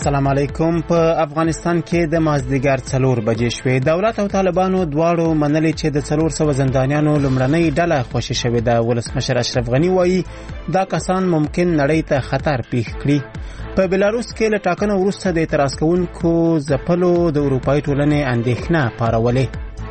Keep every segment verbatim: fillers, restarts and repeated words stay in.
السلام علیکم. په افغانستان کې د مازدیګر څلور بجې شوې. دولت او طالبانو دواړو منلي چې د څلور سوه زندانیانو لومړنۍ ډله خوشي شوې ده. ولسمشر اشرف غني وایي دا کسان ممکن نړۍ ته خطر پیښ کړي. په بلاروس کې له ټاکنو وروسته د اعتراض کوونکو ځپلو د اروپایي ټولنې اندېښنه پارولې.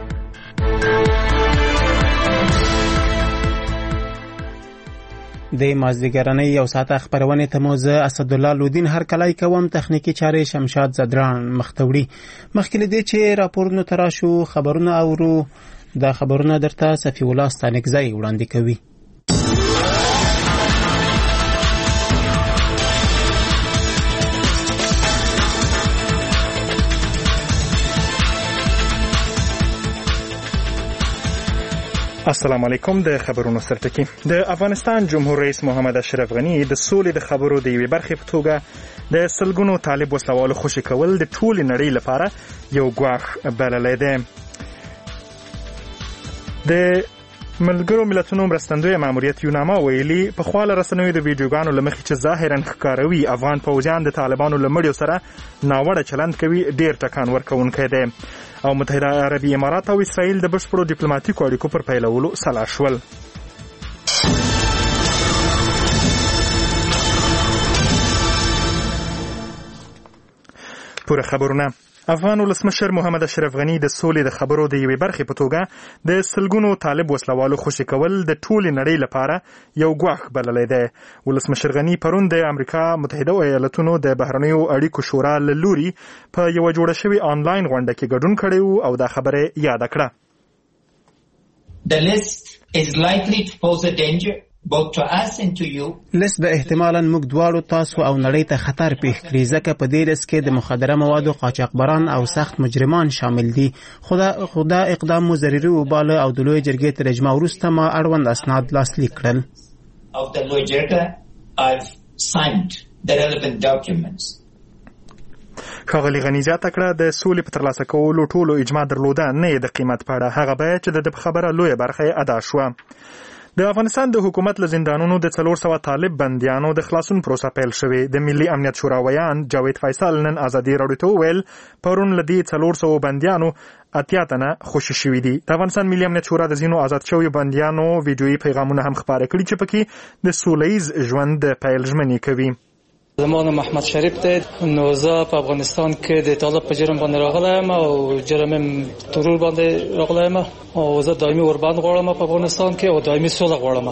د مازدیګرنۍ یو ساعته خبرونې ته مو زه اسدالله لودین هرکلی کوم. تخنیکي چارې شمشاد زدران مخته وړي. مخکې له دې چې راپورونو ته راشو خبرونه اورو، دا خبرونه درته صفي الله ستانکزی وړاندې کوي. السلام علیکم. د خبرونو سرټکی. د افغانستان جمهور رئیس محمد اشرف غني د سولې د خبرو د یوې برخې په توګه د سلګونو طالب وسلوالو خوشي کول د ټولې نړۍ لپاره یو ګواښ بللی دی. د ملګرو ملتونو مرستندوی ماموریت یوناما ویلي په خواله رسنیو د ویډیوګانو لمخې چې ظاهرا ښکاروي افغان پوځیان د طالبانو له مړیو سره ناوړه چلند کوي ډیر ټکان ورکوونکی دی او متحده عربي امارات او اسرائیل د بشپړو ډیپلوماټیکو اړیکو پر پیلولو سلا شول. پوره خبرونه. افغان ولسمشر محمد اشرف غني د سولې د خبرو د یوې برخې په توګه د سلګونو طالب وسلوالو خوشي کول د ټولې نړۍ لپاره یو ګواښ بللی دی. ولسمشر غني پرون د امریکا متحده ایالاتونو د بهرنیو اړیکو شورا له لوري په یوه جوړه شوې آنلاین غونډه کې ګډون کړی و او دا خبره یاده کړه. The list is likely to pose a danger both to us and to you. لست به احتمالاً موږ دواړو تاسو او نړۍ ته خطر پیښ کړي ځکه په دې لست کې د مخدره موادو قاچاقبران او سخت مجرمان شامل دي. خدا خدا اقدام مو ضروري وباله او د لوی جرګې تر اجماع وروسته ما اړوند اسناد لاسلیک کړل. Of the لوی جرګه I've signed the relevant documents. ښاغلي غني زیاته کړه د سولې په ترلاسه کولو ټولو اجماع درلوده نه یې د قیمت په اړه هغه بیه چې د خبره لویه برخه یې ادا شوه. د افغانستان د حکومت له زندانونو د څلور سوه طالب بندیانو د خلاصون پروسه پیل شوې. د ملي امنیت شورا ویان جاوید فیصل نن ازادي راډیو ته وویل پرون له دې څلور سوه بندیانو اتیا تنه خوشي شوي دي. د افغانستان ملي امنیت شورا د ځینو آزاد شویو بندیانو ویډیویي پیغامونه هم خپاره کړي چې پکې د سوله ییز ژوند د پیل ژمنې کوي. زمان محمد شریف ته نو زه په افغانستان کې د طالب په جرم باندې راغلی یم او جرم ترور باندې راغلی یم او زه دایمي اوربند غواړم په افغانستان کې او دایمي سوله غواړم.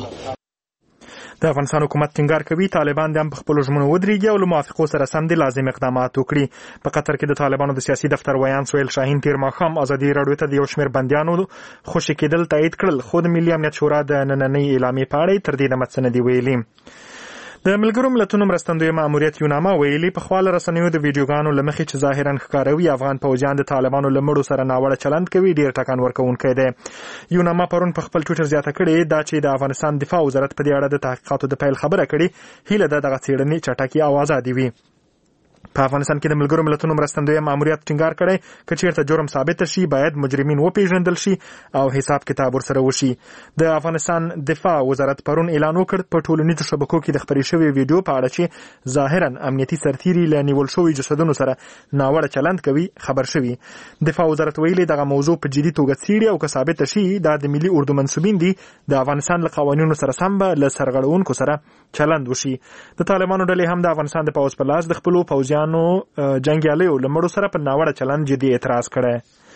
د افغانستان حکومت ټینګار کوي طالبان د هم په خپلو ژمنو ودرېږي او له موافقو سره سم د لازم اقدامات وکړي. په قطر کې د طالبانو د سیاسي دفتر ویان سهیل شاهین تیر ماښام ازادي راډیو ته د یو شمېر بندیانو خوشي کېدل تایید کړل خو د ملي امنیت شورا د نننۍ اعلامیې په اړه تر دې دمه څه نه دي ویلي. د ملګرو ملتونو مرستندوی ماموریت یوناما ویلي په خواله رسنیو د ویډیوګانو له مخې چې ظاهرا ښکاروي افغان پوځیان د طالبانو له مړو سره ناوړه چلند کوي ډیر ټکان ورکوونکی دی. یوناما پرون په خپل ټویټر زیاته کړې دا چې د افغانستان دفاع وزارت په دې اړه د تحقیقاتو د پیل خبره کړې هیله ده دغه څېړنې چټکې او ازادې وي. په افغانستان کې د ملګرو ملتونو مرستندوی ماموریت ټینګار کړی که چیرته جرم ثابت شي باید مجرمین وپیژندل شي او حساب کتاب ورسره وشي. د افغانستان دفاع وزارت پرون اعلان وکړ په ټولنیزو شبکو کې د خپرې شوې ویډیو په اړه چې ظاهرا امنیتي سرتیري له نیول شوي جسدونو سره ناوړه چلند کوي خبر شوي. دفاع وزارت ویلي دغه موضوع په جدي توګه څېړي او که ثابت شي دا د ملي اردو منسوبین دي د افغانستان له قوانینو سره سم به له سرغړونکو سره چلند وشي. د طالبانو ډلې هم د افغانستان د پوځ په لاس د خپلو پوځیانو جنګیالیو له مړو سره په ناوړه چلند جدي اعتراض کړی.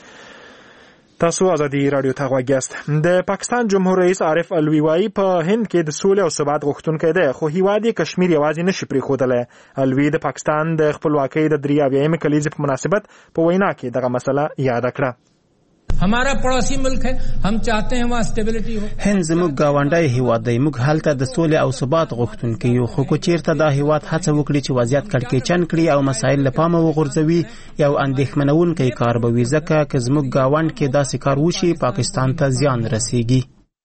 تاسو ازادي راډیو ته غوږ یاست. د پاکستان جمهور رئیس عارف الوی وایي په هند کې د سولې او ثبات غوښتونکی دی خو هیواد یې کشمیر یوازې نشي پرېښودلی. الوی د پاکستان د خپلواکۍ د درې اویایمې کلیزې په مناسبت په وینا کې دغه مسله یاده کړه. हमारा पड़ोसी मुल्क है हम चाहते हैं वहाँ स्टेबिलिटी हो. هند زموږ ګاونډی هیواد دی موږ هلته د سولې او ثبات غوښتونکي یو خو که چیرته دا هیواد هڅه وکړي چې وضعیت کړکېچن کړي او مسایل له پامه وغورځوي یو اندېښمنونکی کار به وي ځکه که زموږ ګاونډ کې داسې کار وشي پاکستان ته زیان رسیږي.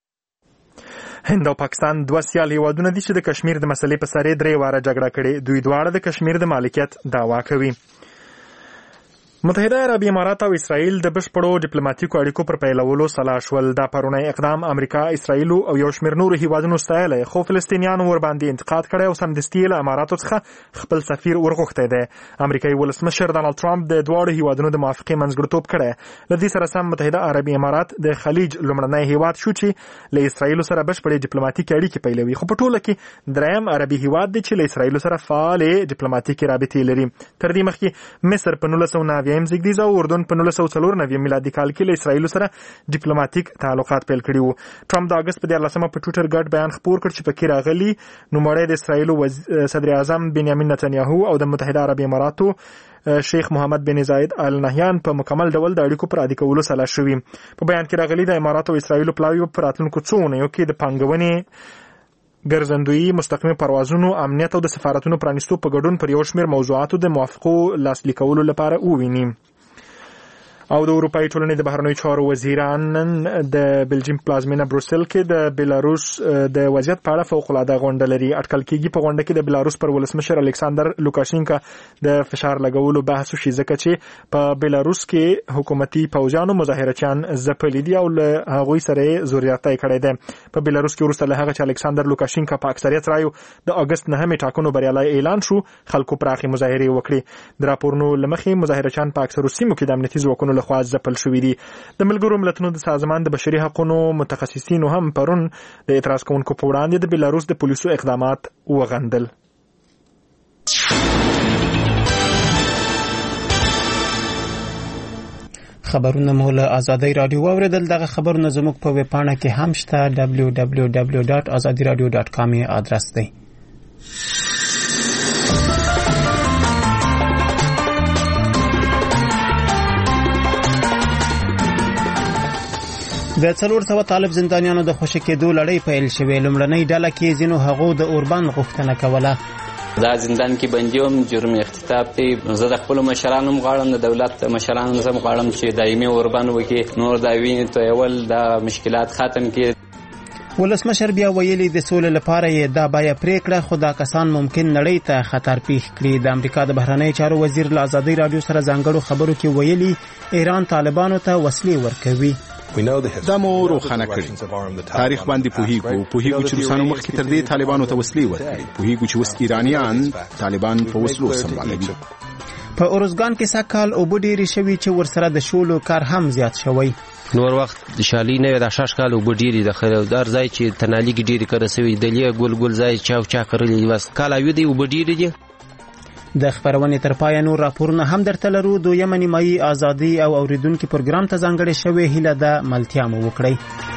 هند او پاکستان دوه سیال هیوادونه دي چې د کشمیر د مسلې په سر یې درې واره جګړه کړې. دوی دواړه د کشمیر د مالکیت دعوا کوي. متحده عربي امارات او اسرائیل د بشپړو ډیپلوماټیکو اړیکو پر پیلولو سلا شول. دا پرونی اقدام امریکا، اسرائیل او یو شمېر نورو هیوادونو ستایلی، خو فلسطینیانو ورباندې انتقاد کړی او سمدستي له اماراتو څخه خپل سفیر ورغوښتی دی. امریکایي ولسمشر ډانلډ ټرمپ د دواړو هیوادونو د موافقې منځګړیتوب کړی. له دې سره سم متحده عربي امارات د خلیج لومړنی هیواد شو چې له اسرائیل سره بشپړې ډیپلوماټیکي اړیکې پیلوي، خو په ټوله کې دریم عربي هیواد دی چې له اسرائیل سره فعالې ډیپلوماټیکي رابطې لري. تر دې مخکې مصر په نولس سوه نوي یم زیږدیز او اردن په نولس سوه څلور نوي میلادي کال کې له اسرائیل سره ډیپلوماټیک تعلقات پیل کړي وو. ټرمپ د اگست په دیارلسمه په ټویټر ګډ بیان خپور کړ چې پکې راغلي نوموړی د اسرائیل صدر اعظم بنیامین نتنیاهو او د متحده عربي اماراتو شیخ محمد بن زاید آل نهیان په مکمل ډول د اړیکو پر عادي کولو سلا شوي. په بیان کې راغلي د اماراتو او اسرائیل پلاوی په راتلونکو څو اونیو کې د پانګونې، ګرځندویي، مستقیمي پروازونو، امنیت او د سفارتونو پرانیستو په ګډون پر یو شمېر موضوعاتو د موافقو لاسلیکولو لپاره وویني. او د اروپایي ټولنې د بهرنیو چارو وزیران د بلجیم پلازمینه بروسل کې د بیلاروس د وضعیت په اړه فوق‌العاده غونډه لري. اټکل کېږي په غونډه کې د بیلاروس پر ولسمشر الکساندر لوکاشینکا د فشار لګولو بحث وشي، ځکه چې په بیلاروس کې حکومتي پوځیانو مظاهرچیان ځپلي دي او له هغوی سره یې زوریاتۍ کړې ده. په بیلاروس کې وروسته له هغه چې الکساندر لوکاشینکا په اکثریت رایو د اګست نهمې ټاکنو بریالی اعلان شو، خلکو پراخې مظاهرې وکړې. د راپورونو له مخې مظاهرچیان په اکثرو سیمو کې د امنیتي ځواکونو لخوا ځپل شوي دي. د ملګرو ملتونو د سازمان د بشري حقوقو متخصصینو هم پرون د اعتراض کوونکو په وړاندې د بیلاروس د پولیسو اقدامات وغندل. خبرونه مو له آزادۍ رادیو واوریدل. دغه خبرونه زموږ په ویب پاڼه کې هم شته، دبلیو دبلیو دبلیو ډاټ ازادي رادیو ډاټ کام یې آدرس دی. د څلور سوه طالب زندانیانو د خوشي کېدو لړۍ پیل شوې. لومړنۍ ډله کې ځینو هغو د اوربند غوښتنه کوله. دا زندان کې بندیوم، جرم اختطاف دی. زه د خپلو مشرانو غواړم، د دولت مشرانو زه غواړم چې دایمي اوربند وکړي، نور دا وینې تویول دا مشکلات ختم کړي. ولسمشر بیا ویلي د سولې لپاره یې دا بیا پریکړه، خو دا کسان ممکن نړۍ ته خطر پیښ کړي. د امریکا د بهرنیو چارو وزیر له آزادۍ رادیو سره ځانګړو خبرو کې ویلي ایران طالبانو ته وسلې ورکوي. دا مو روښانه کړي. تاریخ باندې پوهیږو پوهیږو چې روسانو مخکې تر دې طالبانو ته وسلې ورکړي. پوهیږو چې اوس ایرانیان طالبان په وسلو سمبالوي. په اورزګان کې سږ اوبه ډېرې شوي چې ورسره د شولو کار هم زیات شوی. نور وخت د شالي نه د شاش کال اوبه ډېرې د خریدار ځای چې تنالي کې ډېرې کړه سوي د لې ګل ګل ځای چاو چا کړلې واس کال اوی دی اوبه ډېرې دي. د خبرونې تر پای نور راپورونه هم درته لرو. دویمه نیمایي ازادي او اوریدونکو پروګرام ته ځانګړې شوې هیله ده ملتیا مو وکړئ.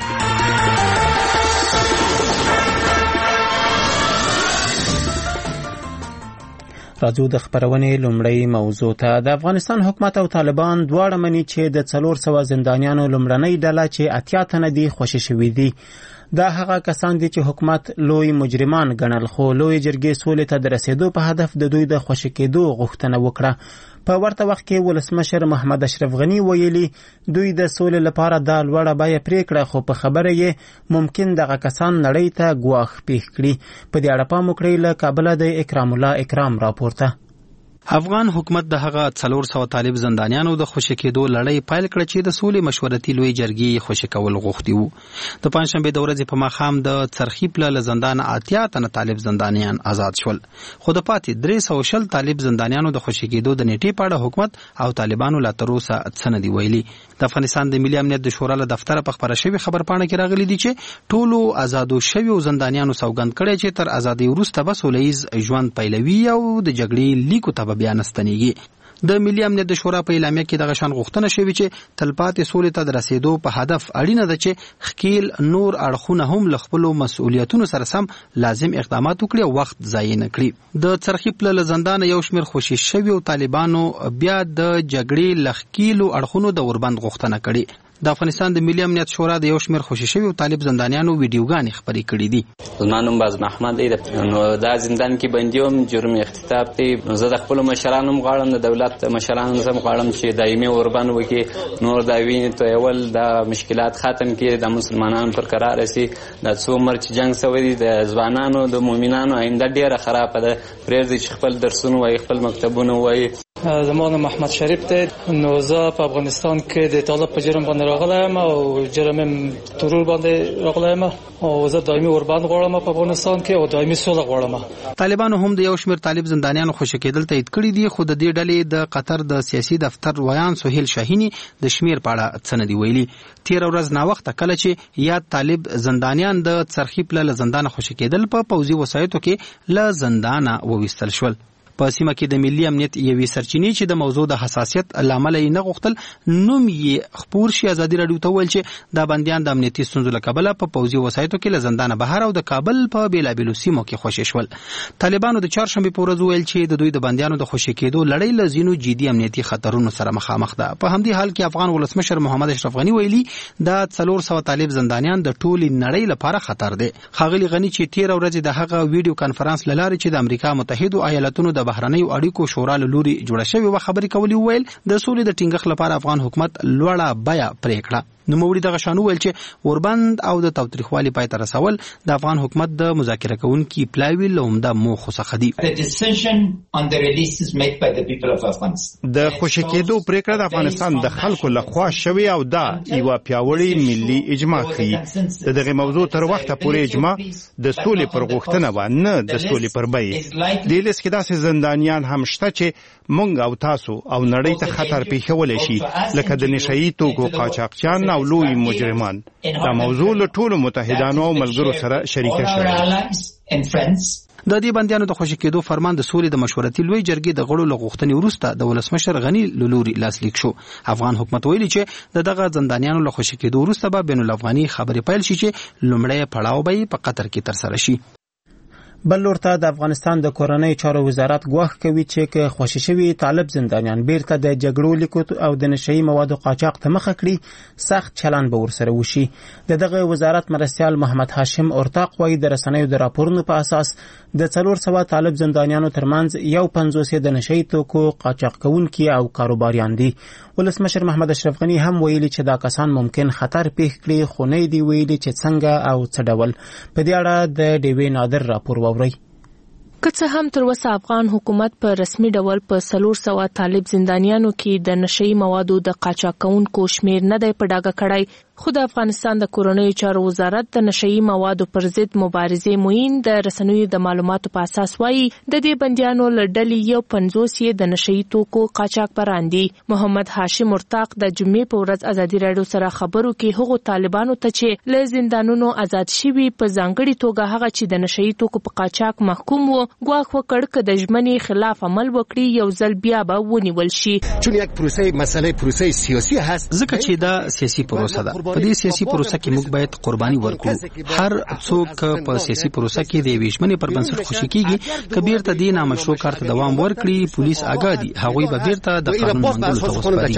راځو د خبرونې لومړی موضوع ته. د افغانستان حکومت او طالبان دواړه مني چې د څلور سوه زندانیانو لومړنۍ ډله چې اتیا تنه دي خوشي شوي دي. دا هغه کسان دي چې حکومت لوی مجرمان ګڼل، خو لوی جرګې سولې ته د رسیدو په هدف د دوی د خوشي کېدو غوښتنه وکړه. په ورته وخت کې ولسمشر محمد اشرف غنی ویلي دوی د سولې لپاره دا لوړه بیه پریکړه، خو په خبره یې ممکن دغه کسان نړۍ ته ګواښ پیښ کړي. په دې اړه پام وکړئ. له کابله د اکرام الله اکرام راپورته. افغان حکومت د هغه څلور سوه طالب زندانیانو د خوشي کېدو لړۍ پیل کړه چې د سولې مشورتي لوی جرګې خوشي کول غوښتي وو. د پنځشنبې د ورځې په ماښام د څرخي پله له زندانه اتیا تنه طالب زندانیان آزاد شول، خو د پاتې درې سوه شل طالب زندانیانو د خوشي کېدو د نیټې په اړه حکومت او طالبانو لا تر اوسه څه نه دي ویلي. د افغانستان د ملي امنیت د شورا له دفتره په خبره شوې خبرپاڼه کې راغلي دي چې ټولو آزادو شویو زندانیانو سوګند کړی چې تر ازادۍ وروسته به سوله ییز ژوند پیلوي او د جګړې لیکو ته بیا نستنیږي. د ملي امنیت د شورا په اعلامیه کې دغه شان غوښتنه شوې چې تلپاتې سولې ته د رسیدو په هدف اړینه ده چې خکیل نور اړخونه هم له خپلو مسؤلیتونو سره سم لازم اقدامات وکړي او وخت ضایع نه کړي. د څرخي پله له زندانه یو شمېر خوشي شویو طالبانو بیا د جګړې له خکیلو اړخونو د اوربند غوښتنه کړې. د افغانستان د ملي امنیت شورا د یو شمېر خوشي شوي طالب زندانیانو ویډیوګانې خپرې کړې دي. زما نوم باز محمد دی، نو دا زندان کې بندي وم، جرم اختطاف دی. زه د خپلو مشرانو هم غواړم، د دولت مشرانو هم غواړم چې دایمي اوربند وکړي، نور د وینې تویول د مشکلات ختم کړي، د مسلمانانو پر قرار رسي. د څو عمر چې جنګ شوی دی د ځوانانو د مؤمنانو آینده ډېره خرابه ده. پرېږدي چې خپل درسونه وایي، خپل مکتبونه وایي. زما نوم محمد شریف دی، نو زه په افغانستان کې د طالب په جرم باندې راغلی یم او جرم ترور باندې راغلی یم او زه دایمي اوربند غواړم په افغانستان کې او دایمي سوله غواړم. طالبانو هم د یو شمېر طالب زندانیانو خوشي کېدل تایید کړي دي، خو د دې ډلې د قطر د سیاسي دفتر ویان سهیل شاهیني د شمېر په اړه څه نه دي ویلي. تېره ورځ ناوخته کله چې یاد طالب زندانیان د څرخي پله له زندانه خوشي کېدل په پوځي وسایطو کې له زندانه وویستل شول. په سیمه کې د ملي امنیت یوې سرچینې چې د موضوع د حساسیت له امله یې نه غوښتل نوم یې خپور شي ازادي راډیو ته وویل چې دا بندیان د امنیتي ستونزو له کبله په پوځي وسایطو کې له زندانه بهر او د کابل په بېلابېلو سیمو کې خوشي شول. طالبانو د چهارشنبې په ورځ وویل چې د دوی د بندیانو د خوشي کېدو لړۍ له ځینو جدي امنیتي خطرونو سره مخامخ ده. په همدې حال کې افغان ولسمشر محمد اشرف غني ویلي دا څلور سوه طالب زندانیان د ټولې نړۍ لپاره خطر دی. ښاغلي غني چې تېره ورځ د هغه ویډیو کانفرنس له لارې چې د امریکا متحدو ایالاتونو د بهرنیو اړیکو شورا له لوري جوړه شوې وه خبرې کولې، وویل د سولې د ټینګښت لپاره افغان حکومت لوړه بیه پرې کړه. نوموړي دغه شان وویل چې اوربند او د تاوتریخوالي پای ته رسول د افغان حکومت د مذاکره کوونکي پلاوي له عمده موخو څخه دي. د خوشي کېدو پرېکړه د افغانستان د خلکو لخوا شوې او دا یوه پیاوړې ملي اجماع ښیي. د دغې موضوع تر وخته پورې اجماع د سولې پر غوښتنه وه، نه د سولې پر بیې. دې لیست کې داسې زندانیان هم شته چې موږ او تاسو او نړۍ ته خطر پیښولی شي، لکه د نشهیي توکو قاچاقچیان او لوی مجرمان. دا موضوع له ټولو متحدانو او ملګرو سره شریکه شوې. د دې بندیانو د خوشي کېدو فرمان د سولې د مشورتي لوی جرګې د غړو له غوښتنې وروسته د ولسمشر غني له لوري لاسلیک شو. افغان حکومت ویلي چې د دغه زندانیانو له خوشي کېدو وروسته به بین الافغاني خبرې پیل شي چې لومړی پړاو به په قطر کې ترسره شي. بل لور ته د افغانستان د کورنۍ چارو وزارت ګواښ کوي چې که خوشي شوي طالب زندانیان بیرته د جګړو لیکو او د نشهیي موادو قاچاق ته مخه کړي، سخت چلن به ورسره وشي. د دغه وزارت مرستیال محمد هاشم اورتاق وایي د رسنیو د راپورونو په اساس د څلور سوه طالب زندانیانو ترمنځ یو پنځوس یې د نشهیي توکو قاچاق کوونکي او کاروباریان دي. ولسمشر محمد اشرف غني هم ویلي چې دا کسان ممکن خطر پیښ کړي، خو نه دی ویلي چې څنګه او څه ډول. په دې اړه د ډیوې نادر راپور واورئ. که څه هم تر اوسه افغان حکومت په رسمي ډول په څلور سوه طالب زندانیانو کې د نشهیي موادو د قاچاق کوونکو شمېر نه دی په ډاګه کړی، خو د افغانستان د کورنیو چارو وزارت د نشهیي موادو پر ضد مبارزې معین د رسنیو د معلوماتو په اساس وایي د دې بندیانو له ډلې یو پنځوس یې د نشهیي توکو قاچاق بران دي. محمد هاشم اورتاق د جمعې په ورځ ازادي راډیو سره خبرو کې هغو طالبانو ته چې له زندانونو آزاد شوي په ځانګړي توګه هغه چې د نشهیي توکو په قاچاق محکوم وو ګواښ وکړ که د ژمنې خلاف عمل وکړي یو ځل بیا به ونیول شي. چون یک پروسه مسئله پروسه سیاسی هست، ځکه چې دا سیاسي پروسه ده. په دې سیاسي پروسه کې موږ باید قرباني ورکړو. هر څوک په سیاسي پروسه کې د یوې ژمنې پر بنسټ خوشي کېږي، که بیرته دې نامشروع کار ته دوام ورکړي پولیس آګاه دي، هغوی به بیرته د قانون منګولو ته وسپاري.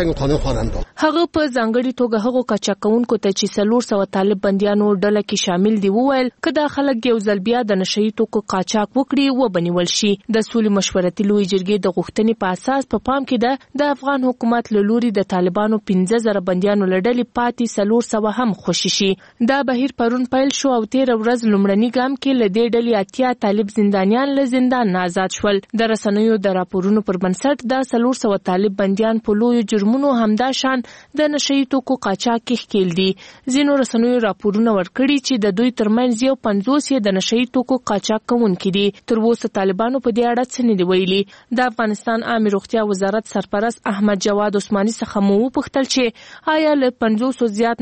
هغه په ځانګړي توګه هغو قاچاق کوونکو ته چې څلور سوه طالب بندیانو ډله کې شامل دي وویل که دا خلک یو ځل بیا د نشهیي توکو قاچاق وکړي وبنیول شي. د سولې مشورتي لوی جرګې د غوښتنې په اساس په پام کې ده د افغان حکومت له لوري د طالبانو پنځه زره بندیانو له ډلې پاتې څلور سوه هم خوشي شي. دا بهیر پرون پیل شو او تېره ورځ لومړني ګام کې له دې ډلې اتیا طالب زندانیان له زندان نه آزاد شول. د رسنیو د راپورونو پر بنسټ دا څلور سوه طالب بندیان په لویو جرمونو همدا شان د نشهیي توکو قاچاق کې ښکېل دي. ځینو رسنیو راپورونه ورکړي چې د دوی ترمنځ یو پنځوس یې د نشهیي توکو قاچاق کوونکي دي. تر اوسه طالبانو په دې اړه څه نه دي ویلي. د افغانستان عامې روغتیا وزارت سرپرست احمد جواد عثماني څخه مو وپوښتل چې آیا له پنځوسو زیات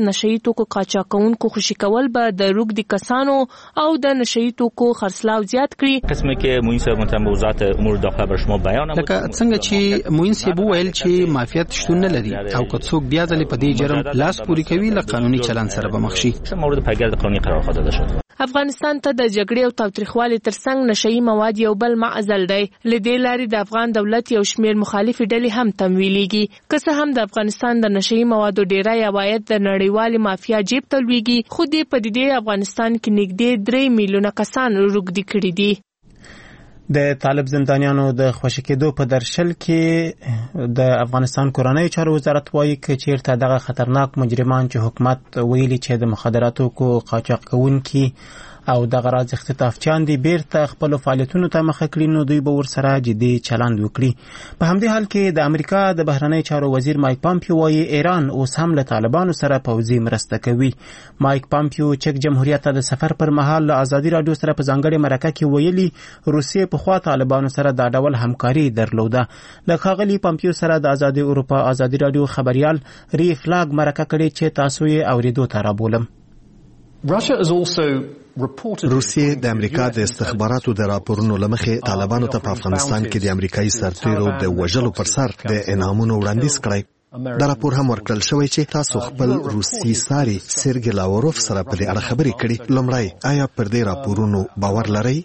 نشئی توکو قاچاقونکو خوشي کول به د روږدي کسانو او د نشئی توکو خرڅلاو زیات کړي. قسمه کې موین صاحب متموزات امور داخله بر شما بیان لکه څنګه چې موین صاحب ویل چې مافیات شتون نه لري او که څوک بیا ځلې په دې جرم لاس پوري کوي له قانوني چلند سره به مخ شي. مورد پیګر قانوني قرار داده شد. افغانستان ته د جګړې او تاوتریخوالي ترڅنګ نشئی مواد یو بل معضل دی. لدې لارې د افغان دولت یو شمېر مخالفې ډلې هم تمویلېږي. که څه هم د افغانستان د نشئی موادو ډیری عواید د نړیوالې مافیا جیب ته لویږي، خو دې پدیدې افغانستان کې نږدې درې میلیونه کسان روږدي کړي دي. د طالب زندانیانو د خوشي کېدو په درشل کې د افغانستان کورنۍ چارو وزارت وایي چې چیرته دغه خطرناک مجرمان چې حکومت ویلي چې د مخدراتو کو قاچاق کوونکي او دغه راز اختطافچیان دي بیرته خپل فعالیتونو ته مخه کړي، نو دوی به ورسره جدي چلند وکړي. په همدې حال کې د امریکا د بهرنۍ چارو وزیر مایک پامپیو وایي ایران اوس هم له طالبانو سره پوځي مرسته کوي. مایک پامپیو چک جمهوریت ته د سفر پر مهال له ازادي رادیو سره په ځانګړې مرکه کې ویلي روسیې پخوا طالبانو سره دا ډول همکاري درلوده. له ښاغلي پامپیو سره د ازادي اروپا ازادي رادیو خبريال ری فلاګ مرکه کړې چې تاسو یې اوریدو ته رابولم. روسیې د امریکا د استخباراتو د راپورونو لمخې طالبانو ته په افغانستان کې د امریکایي سرتیرو د وژلو پر سر د انعامونو وړاندیز کړی. دا راپور هم ورکړل شوی چې تاسو خپل روسي ساري سرګي لاوروف سره په دې اړه خبرې کړې. لومړی آیا پر دې راپورونو باور لرئ؟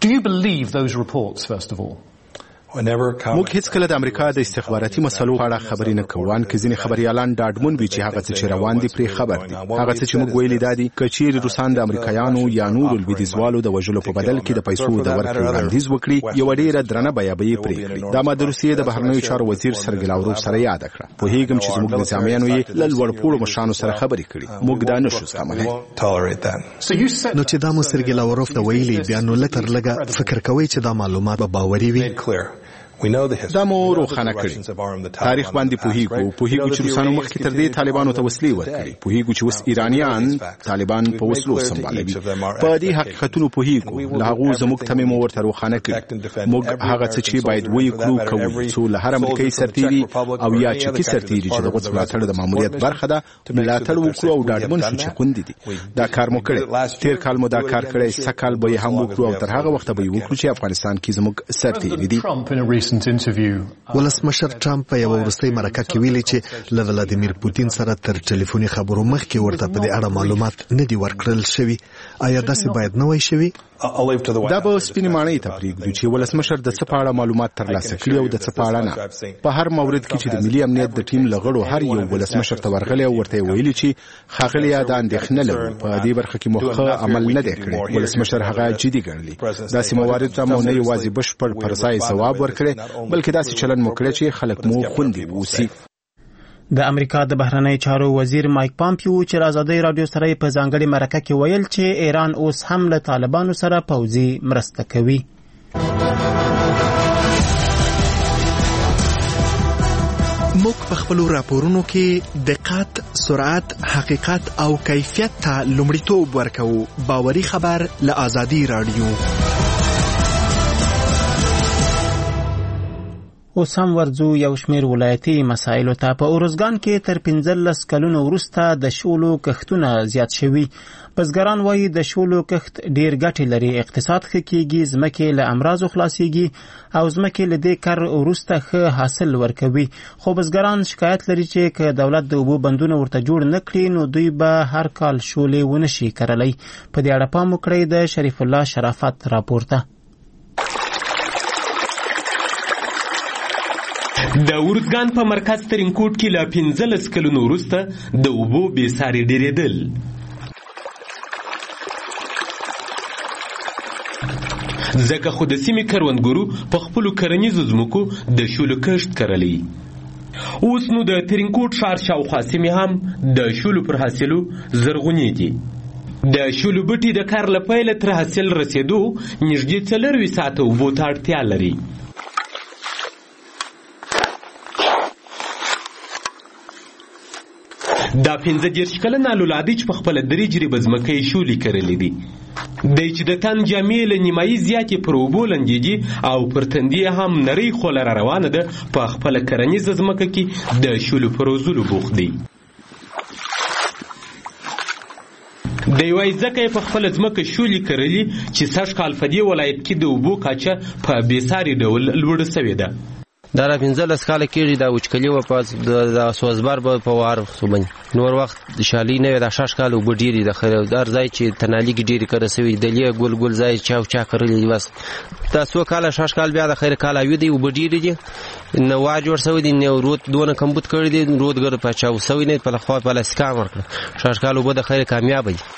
موږ هیڅ کله د امریکا د استخباراتي مسلو په اړه خبرې نه کوو، ان کې ځینې خبريالان ډاډمن وي چې هغه څه چې روان دي پرې خبر دي. هغه څه چې موږ ویلي دي چې چیرې روسان د امریکایانو یا نورو لویدیځوالو د وژلو په بدل کې د پیسو د ورکړې وړاندیز وکړي، یو ډیره درنه بیابي پرې کړي. دا ما د روسیې د بهرنیو چارو وزیر سرګی لاوروف سره یاد کړه. په هیګم چې زموږ نظامیانو یې له لوړپوړو مشرانو سره خبرې کړي، موږ دا نشو زغملای. نو چې دا مو سرګی لاوروف ته ویلي، بیا نو لکه لږه فکر کوئ چې دا معلومات به باوري وي؟ دا مو روښانه کړي. تاریخ باندې پوهیږو پوهیږو چې روسانو مخکې تر دې طالبانو ته وسلې ورکړي، پوهیږو چې اوس ایرانیان طالبان په وسلو سمبالوي. په دې حقیقتونو پوهیږو، له هغو زموږ ته مو ورته روښانه کړي. موږ هغه څه چې باید وکړو کوو، څو له هر امریکایي سرتیري او یا چکی سرتیري چې د غوڅ ملاتړ د ماموریت برخه ده ملاتړ وکړو او ډاډمن شو چې خوندې دي. دا کار مو کړی، تیر کال مو دا کار کړی، سکهال به هم وکړو او تر هغه وخت به وکړو چې افغانستان کې زموږ سرتیري دي. ولسمشر ټرمپ په یو وروستۍ مرکه کې ویلي چې له ولادیمیر پوتین سره تر ټلیفوني خبرو مخکې ورته په دې اړه معلومات نه دي ورکړل شوي. آیا داسې باید نه وای شوي؟ دا به سپینې ماڼۍ ته پرېږدو چې ولسمشر د څه په اړه معلومات ترلاسه کړي او د څه په اړه نه. په هر مورد کې چې د ملي امنیت د ټیم له غړو هر یو ولسمشر ته ورغلی او ورته ویلي چې ښاغلیه دا اندېښنه لرو، په دې برخه کې مو ښه عمل نه دی کړی. ولسمشر هغه جدي ګڼلي. داسې موارد ته مو نه یوازې بشپړ پر ځای ځواب ورکړی، بلکې داسې چلند مو کړی چې خلک مو خوندي واوسي. د امریکا د بهرنۍ چارو وزیر مایک پامپیو چې آزادۍ رادیو سره په ځانګړې مرکه کې ویل چې ایران اوس هم له طالبانو سره پوځي مرسته کوي. موږ په خپلو راپورونو کې دقت، سرعت، حقیقت او کیفیت ته لومړیتوب ورکوو. باوري خبر له آزادۍ رادیو. اوس هم ورځو یو شمېر ولایتي مسایلو ته. په اروزګان کې تر پنځلس کلونو وروسته د شولو کښتونه زیات شوي. بزګران وایي د شولو کښت ډېر ګټې لري، اقتصاد ښه کېږي، ځمکې له امراضو خلاصېږي او ځمکې له دې کار وروسته ښه حاصل ورکوي. خو بزګران شکایت لري چې که دولت د اوبو بندونه ورته جوړ نه کړي نو دوی به هر کال شولې ونه شي کرلی. په دې اړه پام وکړئ د شریف الله شرافت راپورته. د اروزګان په مرکز ترینکوټ کې له پنځلس کلونو وروسته د اوبو بې ساري ډېرېدل. ځکه خو د سیمې کروندګرو په خپلو کرنیزو ځمکو د شولو کښت کرلی. اوس نو د ترینکوټ ښار شاوخوا سیمې هم د شولو پر حاصلو زرغونې دي. د شولو بټي د کار له پیله تر حاصل رسېدو نږدې څلرویشت ساعته اوبو ته اړتیا لري. دا پنځه دېرش کلن الولادي چې په خپله درې جریبه ځمکه یې شولې کرلې دي. دی چې د تن جامې له نیمایي زیاتې پر اوبو لنډېږي او پر تندې هم نرۍ خوله را روانه ده، په خپله کرنیزه ځمکه کې د شولو په روزلو بوخت دی. دی وایي ځکه یې په خپله ځمکه شولې کرلي چې سږ کال په دې ولایت کې د اوبو کچه په بېساري ډول لوړه سوې ده. دا را پنځلس کاله کېږي دا وچکلي وه په د سوزبر به په وار وختو باندې نور وخت شالي نه وې دا شش کاله اوبه ډېرې د خیر هر ځای چې تنالیګې ډېرې کره سوي دلې ګل ګل ځای چا چا کرلي دي بس دا څو کاله شش کال بیا د خیر کال اوی دی اوبه ډېرې دي نه وا جوړ سوی دي نه رود دونه کمبود کړی دي رودګر په چاو سوی نه په لخوا په لاسکا ورکړه شش کال اوبه د خیر کامیاب دي.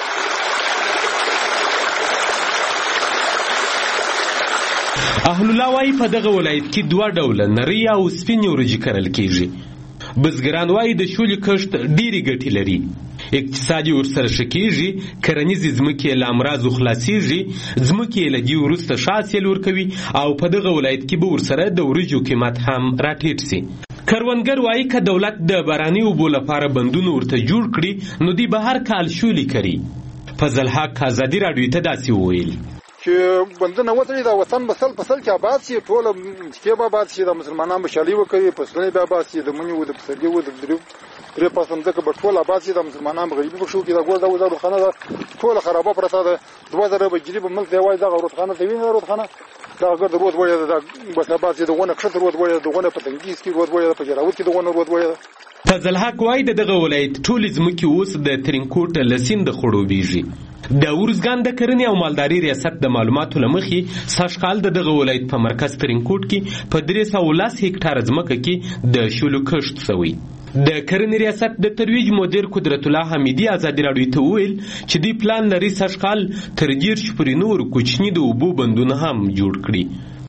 اهل الله وایي په دغه ولایت کې دوه ډوله نرۍ او سپینې وریجې کرل کېږي. بزګران وایي د شولې کښت ډېرې ګټې لري. اقتصاد یې ورسره ښه کېږي، کرنیزې ځمکې یې له امراضو خلاصېږي، ځمکې یې له دې وروسته ښه حاصل ورکوي او په دغه ولایت کې به ورسره د وریجو قیمت هم راټیټ سي. کروندګر وایي که دولت د باراني اوبو لپاره بندونه ورته جوړ کړي نو دوی به هر کال شولې کري. فضل حق ازادي راډیو ته داسې وویل چې بندونه وتړي دا وطن به سل په سل کې آباد شي، ټوله مځکې به آباد شي، د مسلمانان به شالي وکړي، فصلونه به آباد شي، د مني و د پسرلي و د درې درې پاسه مځکه به ټول آباد شي، د مسلمانان به غریبي به شو کړي. دا ګور دا رودخانه ده ټوله خرابه پرته ده، دوه زره بجري به ملک دی وایي دغه رودخانه ته ویني رودخانه دغه ګرد رود وایي دا بس آباد شي، دغونه کښته رود وایي دغونه په تنګیز کې رود وایي په جراوت کې دغونه رود وایي. فضل حق وایي د دغه ولایت ټولې ځمکې اوس د ترینکوټ له سیند خړوبېږي. د ارزګان د کرنې او مالداري ریاست د معلوماتو له مخې سږ کال د دغه ولایت په مرکز ترینکوټ کې په درې سوه لس هکټاره ځمکه کې د شولو کښت شوی. د کرنې ریاست د ترویج مدیر قدرت الله حمیدي ازادي راډیو ته وویل چې دوی پلان لري سږ کال تر دېرش پورې نور کوچني د اوبو بندونه هم جوړ کړي.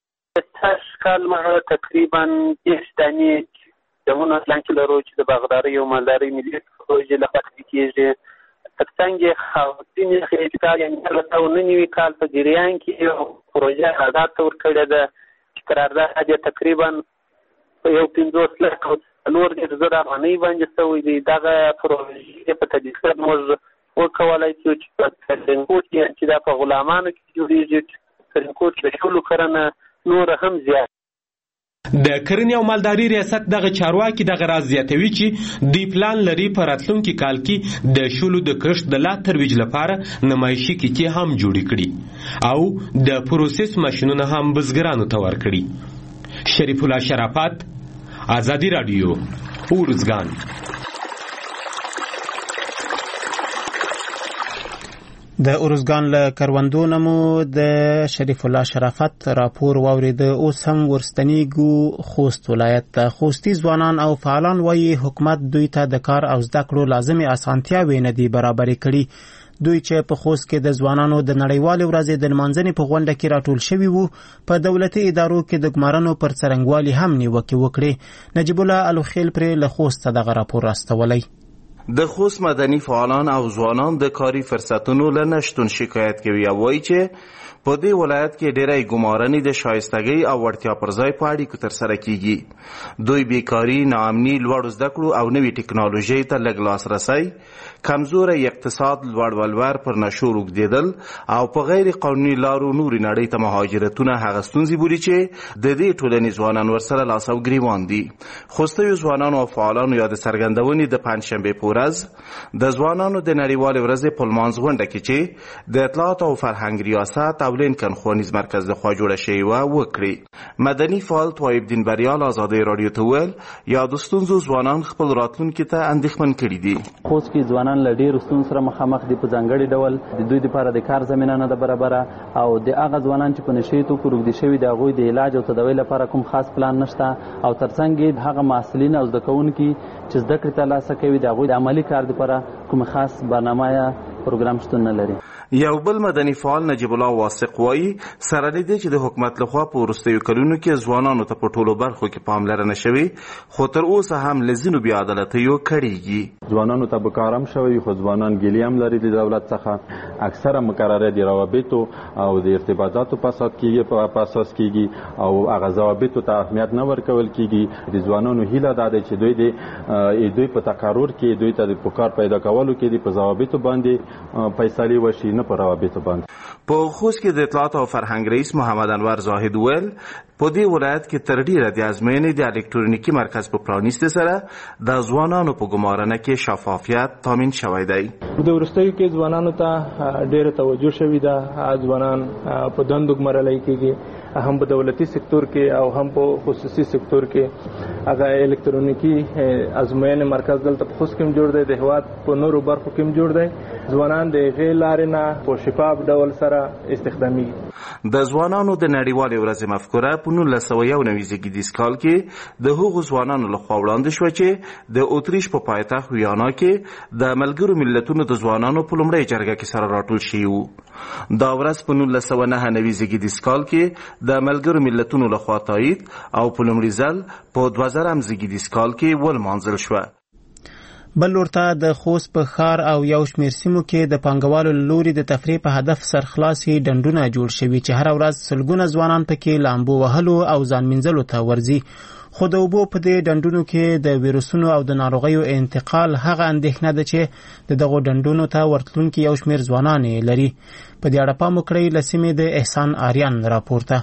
سږ کال ما تقریبا دېرش دانې دونه پلان کې لرو چې د باغدارۍ او مالدارۍ ملي پروژې لخوا کېږي. تر څنګ یې ځینې خلکو یعنې هلته نه نوي کال په جریان کې یو پروژه آزاد ته ورکړې ده چې قرارداد یې تقریبا په یو پنځوس لک او څلور دېرش زره افغانۍ باندې شوی دی. دغه پروژې په تدریس موږ وکولی شو چې په ترینکوټ کې چې دا په غلامانو کې جوړېږي، ترینکوټ د شولو کرنه نوره هم زیات. د کرنې او مالداري ریاست دغه چارواکي دغه راز زیاتوي چې دوی پلان لري په راتلونکي کال کې د شولو د کښت د لا ترویج لپاره نمایشي کیکې هم جوړې کړي او د پروسس ماشینونه هم بزګرانو ته ورکړي. شریف الله شرافت، ازادي راډیو، ارزګان. د ارزګان له کروندو نه مو د شریف الله شرافت راپور واورېده. اوس هم ورستنیږو خوست ولایت ته. خوستي ځوانان او فعالان وایي حکومت دوی ته د کار او زده کړو لازمي اسانتیاوې نه دي برابرې کړي. دوی چې په خوست کې د ځوانانو د نړیوالې ورځې د لمانځنې په غونډه کې راټول شوي وو، په دولتي ادارو کې د ګمارنو پر څرنګوالي هم نیوکې وکړې. نجیب الله الوخیل پرې له خوسته دغه راپور راستولی. د خوست مدني فعالان او ځوانان د کاري فرصتونو له نشتون شکایت کوي او وایي چې په دې ولایت کې ډېری ګمارنې د شایستګۍ او وړتیا پر ځای په اړیکو ترسره کیږي. دوی بیکاري، ناامني، لوړو زده کړو او نوې ټکنالوژۍ ته لږ لاسرسی، کمزوری اقتصاد، لوړ ولور پر نشو روږدېدل او په غیر قانوني لارو نورې نړۍ ته مهاجرتونه هغه ستونزې بولي چې د دې ټولنې ځوانان ورسره لاس او ګریوان دي. خوستیو ځوانانو او فعالانو یا د څرګندونې د پنجشنبې په ورځ د ځوانانو د نړیوالې ورځې په لمانځ غونډه کې چې د اطلاعات او فرهنګ ریاست او لینکن ښوونیز مرکز لخوا جوړه شوې وه وکړې. مدني فعال طایب دین بریال ازادۍ راډیو ته وویل یا د ستونزو ځوانان خپل راتلونکي ته اندېښمن کړي دي. خوست کې ځوانان له ډېرو ستونزو سره مخامخ دي. په ځانګړي ډول د دوی لپاره د کار زمینه نه ده برابره او د هغه ځوانان چې په نشهیي توکو روږدي شوي د هغوی د علاج او تداوۍ لپاره کوم خاص پلان نشته او تر څنګ یې هغه محصلین او زده کوونکي چې زده کړې ترلاسه کوي د هغوی د عملي کار لپاره کوم خاص برنامه یا پروګرام شتون نه لري. یو بل مدني فعال نجیب الله واثق وایي سره له دې چې د حکومت لخوا په وروستیو کلونو کې ځوانانو ته په ټولو برخو کې پاملرنه شوې، خو تر اوسه هم له ځینو بې عدالتیو کړېږي. ځوانانو ته به کار هم شوی خو ځوانان ګیلې هم لري د دولت څخه. اکثره مقررات د روابطو او د ارتباطاتو په اساس کېږي په اساس کېږي او هغه ضوابطو ته اهمیت نه ورکول کېږي. د ځوانانو هیله دا ده چې دوی د دوی په تقرر کې دوی ته د کار پیدا کولو کې د په ضوابطو باندې فیصلې وشي، نه په روابطو باندې. په خوست کې د اطلاعات او فرهنګ رئیس محمد انور زاهد ویل په دې ولایت کې تر ډیره د ازموینې د الکترونیکي مرکز په پرانیستو سره د ځوانانو په ګمارنه کې شفافیت تامین شوی دی. د وروستیو کې ځوانانو ته ډیره توجه شوې ده. ځوانان په دندو ګمارل کېږي، هم په دولتي سکتور کې او هم په خصوصي سکتور کې. هغه الکترونیکي ازموینې مرکز دلته په خوست کې جوړ دی، د هېواد په نورو برخو کې جوړ دی. ځوانان د هغې لارې نه په شفاف ډول سره استخدامېږي. د ځوانانو د نړیوالې ورځې مفکوره په نولس سوه یو نوي زېږدیز کال کې د هغو ځوانانو لخوا وړاندې شوه چې د اتریش په پایتخت ویانا کې د ملګرو ملتونو د ځوانانو په لومړۍ جرګه کې سره راټول شوي وو. دا ورځ په نولس سوه نهه نوي زېږدیز کال کې د ملګرو ملتونو لخوا تایید او په لومړي ځل په دوه زرم زېږدیز کال کې ولمانځل شوه. بل ورته د خوست په ښار او یو شمېر سیمو کې د پانګوالو له لوري د تفریح په هدف سرخلاصي ډنډونه جوړ شوي چې هره ورځ سلګونه ځوانان پکې لامبو وهلو او ځان مینځلو ته ورځي. خو د اوبو په دې ډنډونو کې د ویروسونو او د ناروغیو انتقال هغه اندېښنه ده چې د دغو ډنډونو ته ورتلونکي یو شمېر ځوانان یې لري. په دې اړه پام وکړئ له سیمې د احسان آریان راپورته.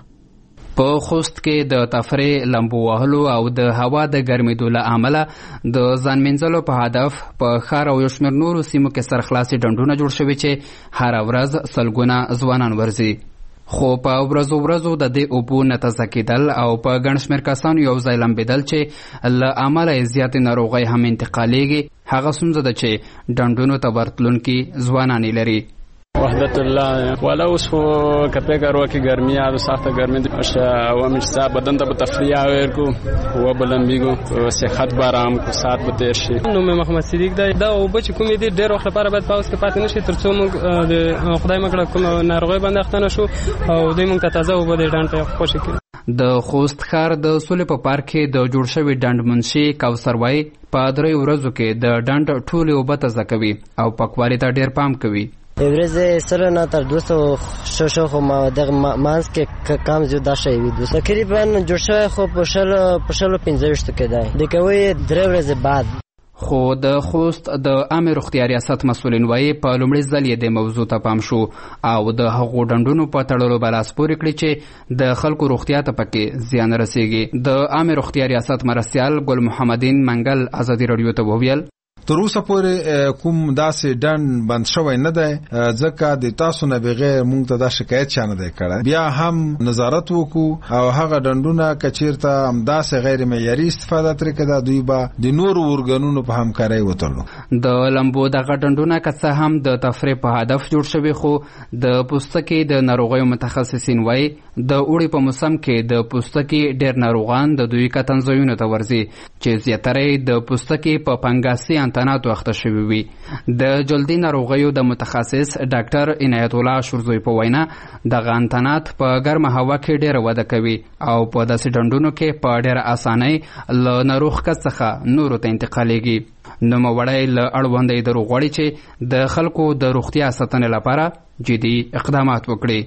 په خوست کې د تفریح، لامبو وهلو او د هوا د ګرمېدو له امله د ځان مینځلو په هدف په ښار او یو شمېر نورو سیمو کې سرخلاصي ډنډونه جوړ شوي چې هره ورځ سلګونه ځوانان ورځي. خو په ورځو ورځو د دې اوبو نه تازه کېدل او په ګڼ شمېر کسانو یو ځای لمبېدل چې له امله یې زیاتې ناروغۍ هم انتقالېږي، هغه ستونزه ده چې ډنډونو ته ورتلونکي ځوانان یې لري. وحدت الله ولا اوس خو کپې کارو کې ګرمي او سخته ګرمي د او مش صاحب بدن ته تفریح ورکو و بلنبیګو صحت بارام کو سات به تیر شي. نو محمد صدیق دا دا او بچ کومې دي ډېر وخت لپاره باید پاوس کې پاتې نشي ترڅو موږ د خدای مکړه کوم ناروغي باندې اخته نشو او دوی موږ ته تازه او به ډانټه خوشی کړي. د خوست ښار د سولې په پارک کې د جوړ شوي ډنډ منشي کوثر وای په درې ورځو کې د ډنډ ټولې اوبه تازه کوي او پاکوالي ته ډېر پام کوي. ورځ سره نه تر دوه سوه شو شو خو ما د مانس کې کم زیاده شوی وي. تقریبا جوړ شوی خو په شل په شل پنځه ویشت کې دی د کوي درې ورځې بعد. خو د خوست د عامه روغتیا ریاست مسؤلین وایي په لومړي ځل یې د موضوع ته پام شو او د هغو ډنډونو په تړلو بلاس پورې کړي چې د خلکو روغتیا ته پکې زیان رسېږي. د عامه روغتیا ریاست مرستیال ګل محمدین منګل ازادي راډیو ته وویل تر اوسه پورې کوم داسې ډنډ بند شوی نه دی، ځکه د تاسو نه بغیر موږ ته دا شکایت چا نه دی کړی. بیا هم نظارت وکړو او هغه ډنډونه که چېرته همداسې غیر معیاري استفاده ترې کړه دوی به د نورو ارګانونو په همکارۍ وتړو. د لمبو دغه ډنډونه که څه هم د تفریح په هدف جوړ شوي خو د پوستکي د ناروغیو متخصصین وایي د اوړي په موسم کې د پوستکي ډېر ناروغان د دوی کتنځایونو ته ورځي چې زیاتره یې د پوستکي په پنګاسي انتناتو اخته شوي وي. د جلدي ناروغیو د متخصص ډاکټر عنایت الله شورزوی په وینا دغه انتنات په ګرمه هوا کې ډېره وده کوي او په داسې ډنډونو کې په ډېره اسانۍ له ناروغ کس څخه نورو ته انتقالېږي. نوموړی له اړوندۍ دروغ غواړي چې د خلکو د روغتیا ساتنې لپاره جدي اقدامات وکړي.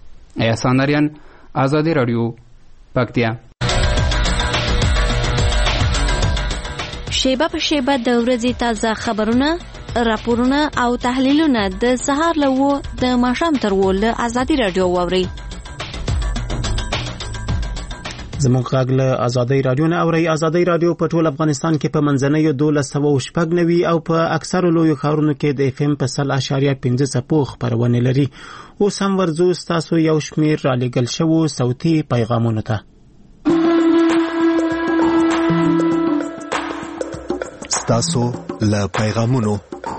احسان آریان، ازادي راډیو، پکتیا. شیبه په شیبه د ورځې تازه خبرونه، راپورونه او تحلیلونه د سهار له وو د ماښام تر وو له ازادي راډیو واورئ. زموږ غږ له ازادي راډیو نه اورئ. ازادي راډیو په ټول افغانستان کې په منځنیو دولس سوه شپږ نوي او په اکثرو لویو ښارونو کې د اف ام په سل اشاریه پنځه څپو خپرونې لري. اوس هم ورځو ستاسو یو شمېر رالیږل شوو صوتي پیغامونو ته. ستاسو له پیغامونو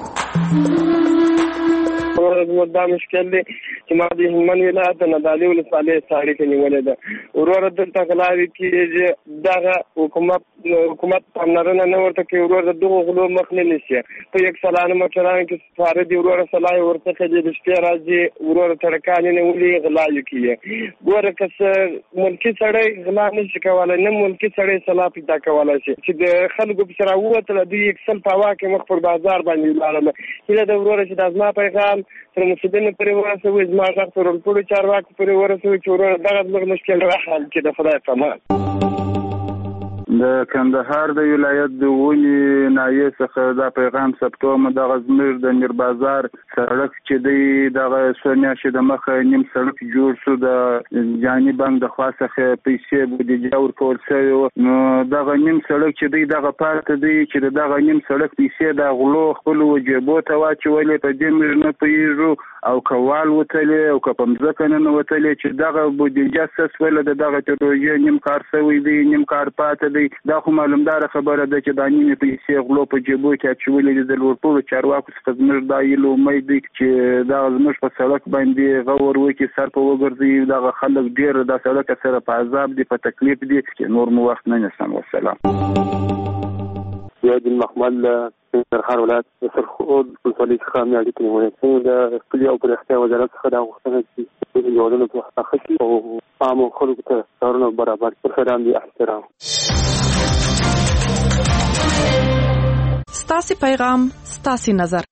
دا مشکل دی چې ما د هلمند ولایت د نادعلي ولسوالۍ ساړې ته نیولې ده. وروره دلته غلاوې کېږي، دغه حکومت حکومت پاملرنه نه ورته کوي. وروره د دغو غلو مخ نه نیسي. په یک سلانه موټرانو کې سپاره دي، وروره سلای ورڅخه دي، د شپې راځي وروره تړکانې نیولې غلاوې کوي. ګوره که څه ملکي سړی غلا نه شي کولی، نه ملکي سړی سلا پیدا کولی شي چې د خلکو پسې راووتله دوی یک سل په هوا کې مخ پر بازار باندې ولاړله. هیله ده وروره چې دا زما پیغام تر مسؤلینو پورې ورسوي، زما غږ تر ټولو چارواکو پورې ورسوي چې وروره دغه زموږ مشکل راحل کړي. د خدای په امان. د د کندهار د ولایت د ونی نایې څخه دا پیغام ثبتوم دغه زمیر د میر بازار سړک چې دی دغه سونیاشي د مخه نیم سړک جوړ شو د جاني بانک د خاصه پیسې بودیجه ورکول شوی نو دغه نیم سړک چې دی دغه پارت دی چې دغه نیم سړک پیسې د غلو خپل وجبو ته واچولې په دې موږ نه پوهیږو او کوال وتلې او که په مځکه نه وتلې چې دغه بودیجه څه سوله د دغه پروژې نیم کار شوی دی نیم کار پاتې دی دا خو معلومدار خبره ده چې دا نیمې پیسې غلو په جیبو کې اچولې دي د لوړپوړو چارواکو څخه زموږ دا هیله امید دی چې دا زموږ په سړک باندې غور وکړي سر په وګرځي دغه خلک ډېر د سړک سره په عذاب دي په تکلیف دي چې نور مو وخت نه نیسم والسلام زیاد المحمل سرحال ولایت سرخود ولسوالۍ څخه مې اړیکې نیولې څنګه د کلي او پراختیا وزارت څخه دا غوښتنه چې هیوادونو په حق کې او عامو خلکو ته کارونه برابر پر خیران دي احترام ستاسې پیغام ستاسې نظر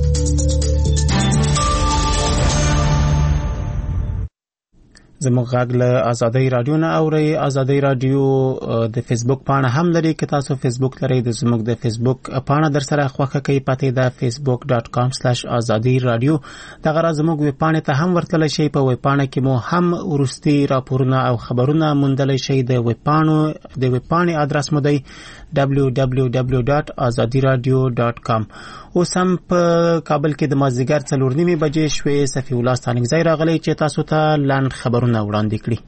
زموږ غږ له ازادۍ رادیو نه اورئ. ازادۍ رادیو د فیسبوک پاڼه هم لري که تاسو فیسبوک لرئ د زموږ د فیسبوک پاڼه در سره خوښه کوي پته ده فیسبوک ډاټ کام سلیش ازادۍ رادیو دغه را زموږ ویب پاڼې ته هم ورتللی شئ. په ویب پاڼه کې مو هم وروستي راپورونه او خبرونه موندلی شئ. د ویب پاڼو د ویب پاڼې ادرس مو دی دبلیو دبلیو دبلیو ډاټ ازادۍ رادیو ډاټ کام. اوس هم په کابل کې د مازدیګر څلور نیمې بجې شوې. صفي الله ستانکزی راغلی چې تاسو ته لنډ خبرونه وړاندې کړي.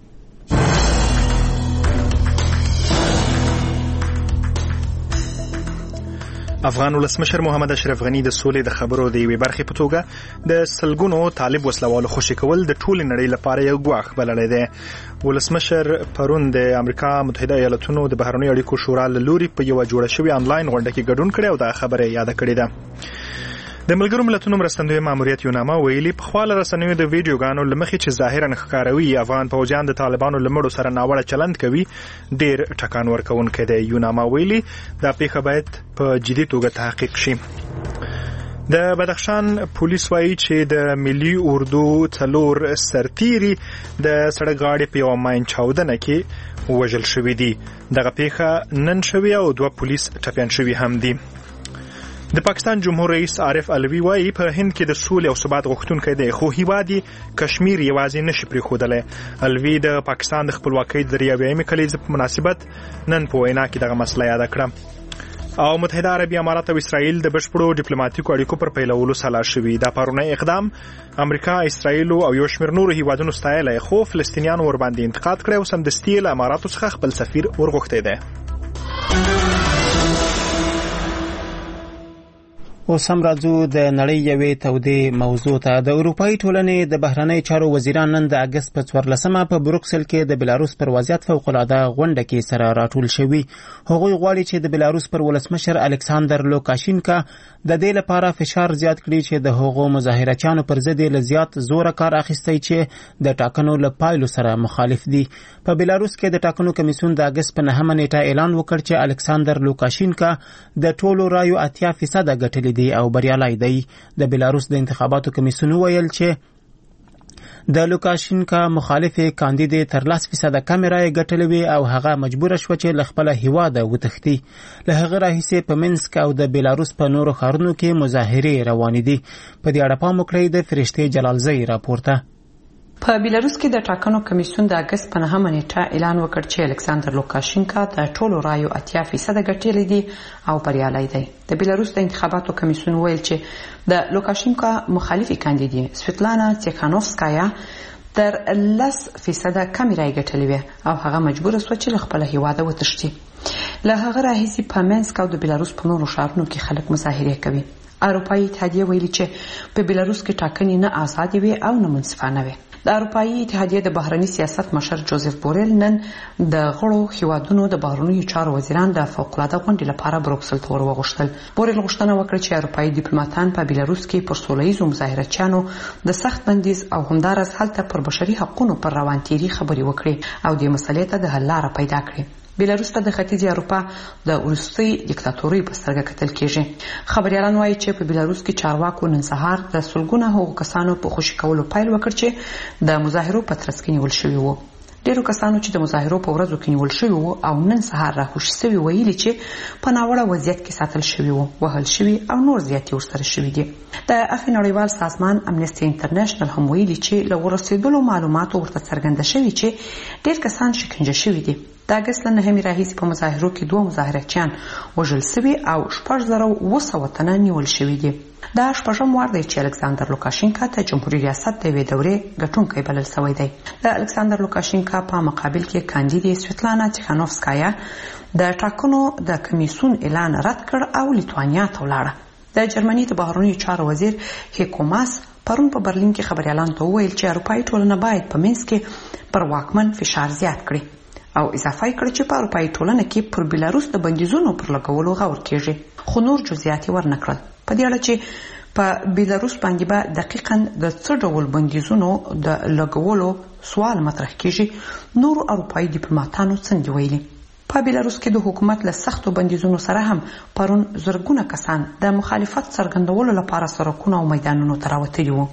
افغان ولسمشر محمد اشرف غنی د سولې د خبرو د یوې برخې په توګه د سلګونو طالب وسلوالو خوشي کول د ټول نړۍ لپاره یو ګواښ بللی دی. ولسمشر پرون د امریکا متحده ایالاتونو د بهرنیو اړیکو شورا له لوري په یوه جوړه شوې آنلاین غونډه کې ګډون کړی او دا خبره یاده کړې ده. د ملګرو ملتونو مرستندوی ماموریت یونامه ویلي په خواله رسنیو د ویډیوګانو لمخې چې ظاهرا ښکاروي افغان پوځیان د طالبانو لمړو سره ناوړه چلند کوي ډیر ټکان ورکوونکی دی. یونامه ویلي دا پیښه باید په جدي توګه تحقیق شي. د بدخشان پولیس وایي چې د ملي اردو څلور سرتیري د سړک غاړې په یوه ماین چاودنه کې ووژل شوي دي. دغه پیښه نن شوې او دوه پولیس ټپیان شوي هم دي. د پاکستان جمهور رئیس عارف علوي وایي په هند کې د سولې او ثبات غوښتونکی دی خو هیواد کشمیر یوازې نشي پرېښودلی. علوي د پاکستان د خپلواکۍ د دریاویمې کلیزې په مناسبت نن په وینا کې دغه مسله یاده کړه. او متحده عربي امارات او اسرائیل د بشپړو ډیپلوماټیکو اړیکو پر پیلولو سلا شوي. دا پرونی اقدام امریکا، اسرائیل او یو شمېر نورو هیوادونو ستایلی خو فلسطینیانو ورباندې انتقاد کړی او سمدستي له اماراتو څخه خپل سفیر ورغوښتی دی. اوس هم راځو د نړۍ یوې تودې موضوع ته. د اروپایي ټولنې د بهرنۍ چارو وزیران نن د اګست په څوارلسمه په بروکسل کې د بلاروس پر وضعیت فوق‌العاده غونډه کې سره راټول شوي. هغوی غواړي چې د بلاروس پر ولسمشر الکساندر لوکاشینکا د دې لپاره فشار زیات کړي چې د هغو مظاهرچیانو پر ضد له زیات زوره کار اخیستی چې د ټاکنو له پایلو سره مخالف دي. په بلاروس کې د ټاکنو کمیسیون د اګست په نهمه نیټه اعلان وکړ چې الکساندر لوکاشینکا د ټولو رایو اتیا فیصده ګټلي دی او بریالی دی. د بلاروس د انتخاباتو کمیسیون ویل چې د لوکاشینکا مخالف کاندید تر لس فیصده کم رای ګټلې وي او هغه مجبور شو چې له خپل هیواده وتښتي. له هغه راهیسې په منسک او د بلاروس په نورو ښارونو کې مظاهرې روانې دي. په دې اړه پام وکړئ د فرشتې جلالزی راپورته. په بیلاروس کې د ټاکنو کمیسیون د اګست په نهمه نیټه اعلان وکړ چې الکساندر لوکاشینکا د ټولو رایو اتیا فیصده ګټلې دي او بریالی دی. د بیلاروس د انتخاباتو کمیسیون ویل چې د لوکاشینکا مخالفي کاندید سویتلانا تیخانوفسکایا تر لس فیصده کم رای ګټلې وي او هغه مجبور شو چې له خپل هیواده وتښتي. له هغه راهیسې په منسک او د بیلاروس په نورو ښارونو کې خلک مظاهرې کوي. اروپایي اتحادیه ویلي چې په بیلاروس کې ټاکنې نه آزادې وي او نه منصفانه وي. د اروپایي اتحادیه د بهرني سیاست مشر جوزف بوریل نن د غړو هیوادونو د بهرنیو چارو وزیران د فوق‌العاده غونډې لپاره بروکسل ته ورغوښتل. بوریل غوښتنه وکړه چې اروپایي ډیپلوماټان په بیلاروس کې پر سوله ییزو مظاهرچیانو د سخت بندیز او همدارس هلته پر بشري حقوقو پر روانتيري خبرې وکړي او د مسلې ته د حل لاره پیدا کړي. بیلاروس ته د ختیځې اروپا د وروستۍ دیکتاتورۍ په سترګه کتل کېږي. خبريالان وایي چې په بیلاروس کې چارواکو نن سهار د سلګونه هغو کسانو په خوشي کولو پیل وکړ چې د مظاهرو په ترڅ کې نیول شوي وو. ډیرو کسانو چې د مظاهرو په ورځو کې نیول شوي وو او نن سهار راخوشي سوي ویلي چې په ناوړه وضعیت کې ساتل شوي وو، وهل شوي او نور زیاتې ورسره شوي دي. د عفوي نړیوال سازمان امنیستي انټرنیشنل هم ویلي چې له ورسېدلو معلوماتو ورته څرګنده شوي چې ډیر کسان شکنجه شوي دي. د اګست له نهمې راهیسې په مظاهرو کې دوه مظاهرچیان وژل سوي او شپږ زره اوه سوه تنه نیول شوي دي. دا شپږم وار دی چې الکساندر لوکاشینکا ته جمهوریت ریاست د یوې دورې ګټونکی بلل سوی دی. د الکساندر لوکاشینکا په مقابل کې کاندید سویتلانا تیخانوفسکایا د ټاکنو د کمیسیون اعلان رد کړ او لیتوانیا ته ولاړه. د جرمني د بهرنیو چارو وزیر هیکو ماس پرون په برلین کې خبريالانو ته وویل چې اروپایي ټولنه باید په منځ کې پر واکمن فشار زیات کړي او اضافه کړ چې په اروپایي ټولنه کې پر بیلاروس د بندیزونو پر لګولو غور کیږي، خو نور جزئیات ورنکړل. په دې اړه چې په بیلاروس باندې به دقیقاً د څه ډول بندیزونو د لګولو سوال مطرح کیږي، نور اروپایي ډیپلوماټانو څنګه ویلي. په بیلاروس کې د حکومت له سختو بندیزونو سره هم پرون زرګونه کسان د مخالفت څرګندولو لپاره سړکونو او میدانونو ته راوتلي وو.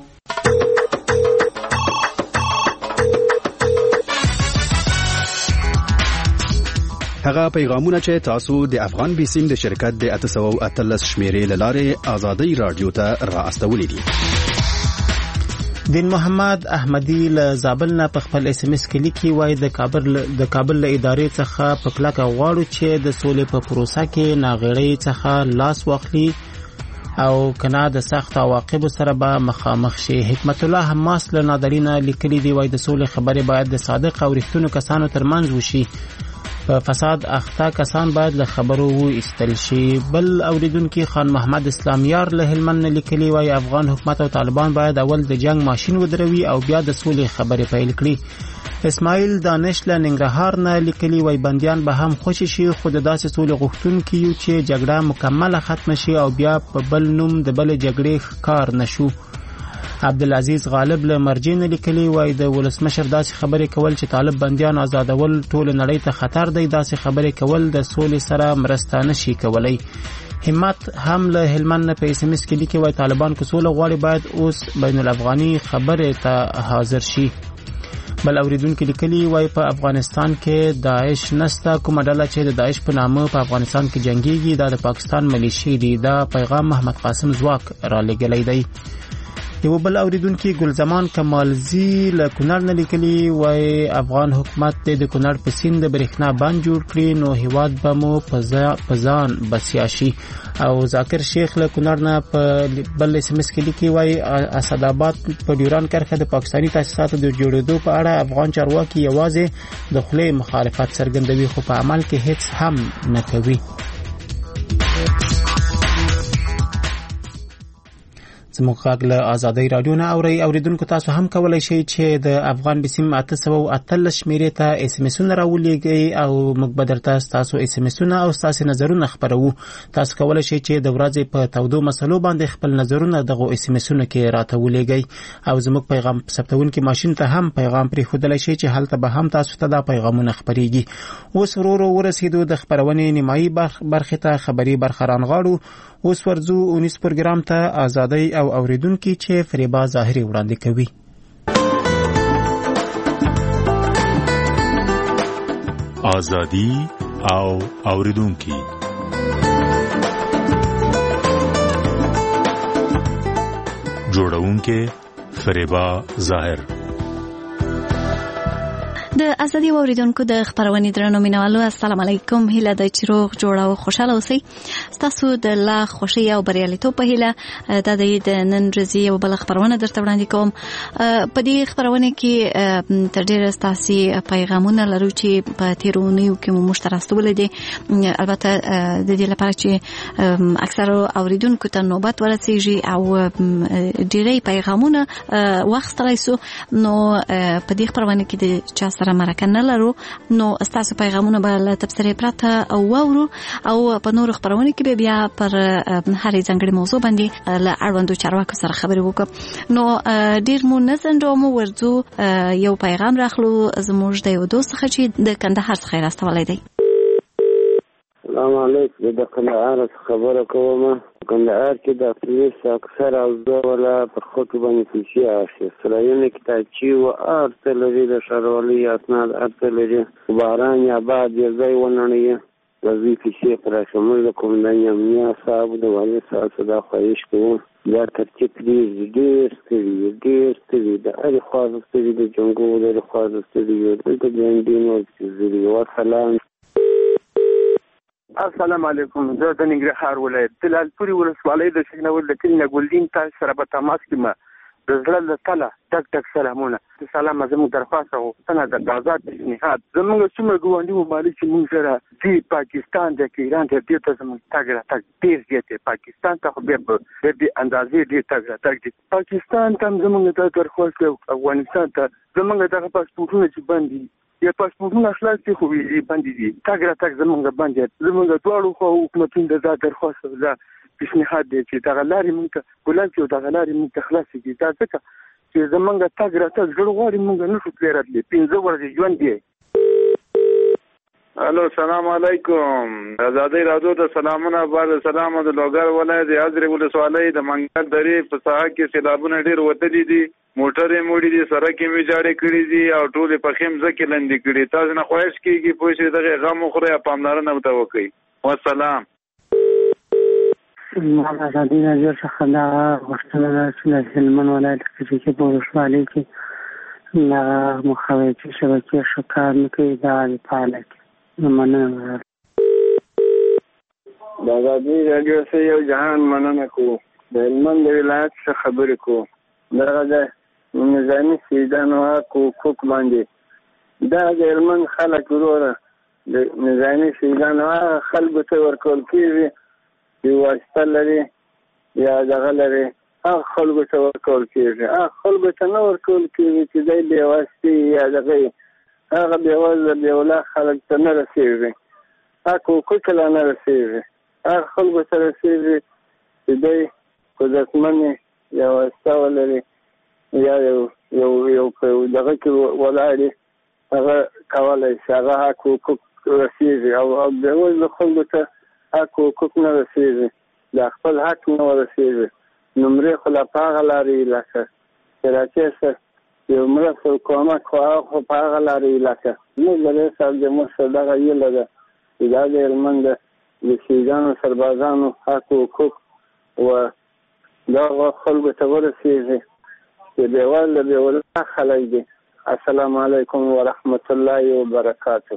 هغه پیغامونه چې تاسو د افغان بیسیم د شرکت د اته سوه او اتلس شمیرې له لارې آزادۍ رادیو ته را استولې دي. دین محمد احمدی له زابل نه په خپل اس ام اس کې لیکي وایي د کابل د کابل له ادارې څخه په کلکه غواړو چې د سولې په پروسه کې ناغېړۍ څخه لاس واخلي او کنا د سخت عواقب سره به مخامخ شي. حکمت الله حماس له نادرینه لیکلي دی وایي د سولې خبرې باید د صادق او رښتینو کسانو ترمنځ وشي. په فساد اخته کسان باید له خبرو وایستل شي. بل اوریدونکي خان محمد اسلامیار له هلمند لیکلي وایي افغان حکومت او طالبان باید اول د جنگ ماشین ودروي او بیا د سولې خبرې پیل کړي. اسماعیل دانش له ننګرهار نه لیکلي وایي بندیان به هم خوشي شي، خو د داسې سولې غوښتونکي یو چې جګړه مکمله ختمه شي او بیا په بل نوم د بل جګړې ښکار نشو. عبدالعزیز غالب له مرجین لیکلي وایي د ولسمشر داسې خبرې کول چې طالب بندیان آزادول ټول نړۍ ته خطر دی، داسې خبرې کول د سولې سره مرسته نشي کولای. همت هم له هلمند نه په اس ام اس کې لیکي وایي طالبان که سوله غواړي باید اوس بین الافغاني خبرې ته حاضر شي. بل اوریدونکي لیکلي وایي په افغانستان کې داعش نسته، کومه ډله چې د داعش په نامه په افغانستان کې جنگيږي دا د پاکستان ملیشي دي. دا پیغام محمد قاسم زواک را لګلی دی. یو بل اوریدونکي ګلزمان کمالزی له کونړ نه لیکلي وایي افغان حکومت د کونړ په سیند د برېښنا بند جوړ کړي نو هیواد به مو په ځان بسیا شي. او ذاکر شیخ له کونړ نه په بل اس ام اس کې لیکي وایي اسداباد په ډیوران کرښه د پاکستاني تاسیساتو د جوړېدو په اړه افغان چارواکي یوازې د خولې مخالفت څرګندوي خو په عمل کې هیڅ هم نه کوي. زموږ غږ له آزادۍ رادیو نه اورئ. اوریدونکو تاسو هم کولی شئ چې د افغان بیسیم اته سوه او اتلس شمیرې ته اس ام اسونه راولېږئ او موږ به درته ستاسو اس ام اسونه او ستاسو نظرونه خپروو. تاسو کولی شئ چې د ورځې په تودو مسلو باندې خپل نظرونه دغه اس ام اسونه کې راته ولېږئ او زموږ پیغام ثبتونکي ماشین ته هم پیغام پرېښودلی شئ چې هلته به هم تاسو ته دا پیغامونه خپریږي. اوس ورو ورو ورسېدو د خپرونې نیمایي برخې ته، خبري برخه رانغاړو. اوس ورځو اونیس پروګرام ته آزادۍ او اوریدونکي چې فریبا ظاهري وړاندې کوي. آزادي او اوریدونکي جوړونکي فریبا ظاهر. د ازادي اوریدونکو د خبرونې درنو مینوالو السلام علیکم. هیله د چروغ جوړه او خوشاله اوسئ. تاسو د لا خوشي او بریالیتوب په هیله د دې د نن ورځې او بل خبرونه درته وړاندې کوم. په دې خبرونه کې تر ډیره تاسو پیغامونه لرو چې په تیرونیو کې مو مشترکول دي. البته د دې لپاره چې اکثر اوریدونکو ته نوبت ورسیږي او ډیری پیغامونه واخستلای سو نو په دې خبرونه کې د چا سره مرکه نه لرو نو تاسو پیغامونه به له تبصرې پرته او وورو او په نور خبرونه کې بیا پر هرې ځانګړې موضوع باندې له اړوندو چارواکو سره خبرې وکړو. نو ډیر مو نه ځنډو مو ورځو یو پیغام راخلو زموږ د یو دوست څخه چې د کندهار څخه راستولی دی. السلام علیکم. د کندهار خبره کوم. کندهار کې د پولیس اکثر اوزه ولا پر خود باندې پیسې اخیستل سرایونه کتابچې و ارته لري د ښاروالۍ اسناد ارته لري باران یا باد یې ځای ونړي لږې پیسې پر شمول د کومندان امنیه صاحب د والي صاحب صدا خواهش کوم دا ترتیب ډېر ډېر ستړي ډېر ستړي د هرې خوا ستړي د جنګو د هرې خوا ستړي دلته د انډینو ستړي وسلام. السلام علیکم. زه د ننګرهار ولایت د لعلپورې ولسوالۍ د شینول د کلي نه ګلدین تاسو سره په تماس کې ما د زړه له تله ټک ټک سلامونه. سلام زموږ درخواست او غوښتنه د آزاد پیشنهاد زموږ څومره ګاونډي ممالک چې موږ سره دي پاکستان د ایران ته دې ته زموږ تګ راتګ ډېر زیات دی. پاکستان ته خو بیا په دې اندازې ډېر تګ راتګ دی. پاکستان ته زموږ د درخواست افغانستان ته زموږ دغه پاسپورټونه چې باندې یا پاسپورټونه خلاص دي خو ویلي باندې دي تګ راتګ زموږ باندې زموږ دواړو خو حکومتونو د درخواست د پیشنهاد دی چې دغه لارې موږ ته ګلان چې دغه لارې موږ ته خلاصې دي دا ځکه چې زموږ تګ راتګ زړه غواړي موږ نشو تللی راتلی پنځه ورځې ژوند دی. الو سلام علیکم. آزادۍ راډیو ته سلامونه. بعد سلام د لوګر ولایت د حضرت ولسوالۍ د منګل درې په ساحه کې سیلابونه ډېر وتلي دي موټرې موړي دي سړکې مې جاړې کړي دي او ټولې پخې مځکې لندې کړي. تاسو نه خواهش کېږي پوه شئ دغه غم وخورئ او پاملرنه ورته وکړئ. والسلام. ما د ازادۍ راډیو څخه دا غوښتنه ده چې د هلمند ولایت کې په ولسوالۍ کې دغه مخابراتي شبکې ښه کار نه کوي دا د فعالیت مننه. د ازادۍ راډیو څخه یو جهان مننه کوو. د هلمند ولایت څخه خبرې کوو. دغه د نظامي شهیدانو حق حقوق باندې دا د هلمند خلک وروره د نظامي شهیدانو هغه خلکو ته ورکول کېږي چې واسطه لري یا دغه لري هغه خلکو ته ورکول کېږي. هغه خلکو ته نه ورکول کېږي چې دی بې واسطې یا دغه هغه بې وزله بې ولا خلک ته نه رسېږي. حق حقوق لا نه رسېږي. هغه خلکو ته رسېږي چې دی قدرتمن یا واسطه ولري یا یو یو یو دغه کې ولاړ هغه کولی شي هغه حق حقوق رسېږي او بې وزله خلکو ته حق حقوق نه رسېږي د خپل حق نه ورسېږي. نمرې خو لا په هغه لارې لکه چې راکې سه یو مرسته کومک خو هغه خو په هغه لارې لکه زموږ د رئیس صاحب زموږ سره دغه هیله ده چې دا د هلمند د شهیدانو سربازانو حق حقوق و دغه خلکو ته ورسېږي چې بې وزله بې ولا خلک دي. السلام علیکم ورحمت الله وبرکاتو.